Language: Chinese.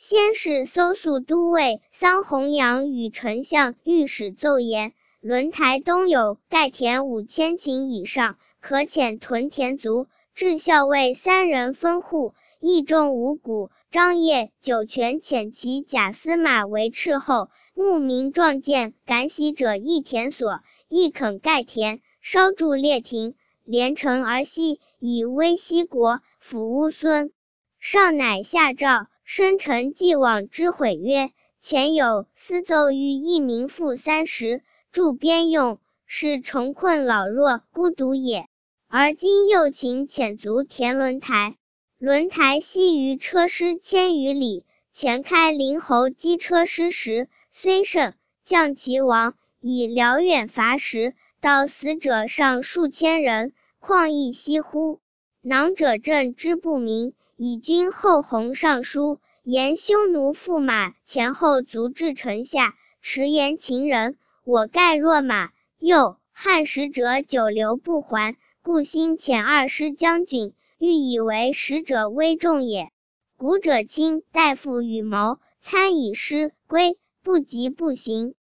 先是搜宿都尉桑弘羊与丞相御史奏言，轮台东有盖田5000顷以上，可遣屯田卒，至校尉3人分户，役重五谷。张掖、酒泉遣其甲司马为斥候，慕名壮健，敢喜者一田所，亦肯盖田，稍筑列亭，连城而西，以威西国，抚乌孙。上乃下诏，申臣既往之悔曰：前有私奏欲一民赋30，助边用，是穷困老弱孤独也。而今又请遣卒填轮台。轮台西于车师1000余里，前开陵侯击车师时，虽胜，将其亡，以辽远伐食，到死者上数千人，况亦惜乎？囊者朕之不明，以君后弘上书，言匈奴驸马前后卒至城下，迟延秦人，我盖若马，又汉使者久留不还，故兴遣2师将军，欲以为使者危重也。古者卿大夫与谋，参以师归，不及不行。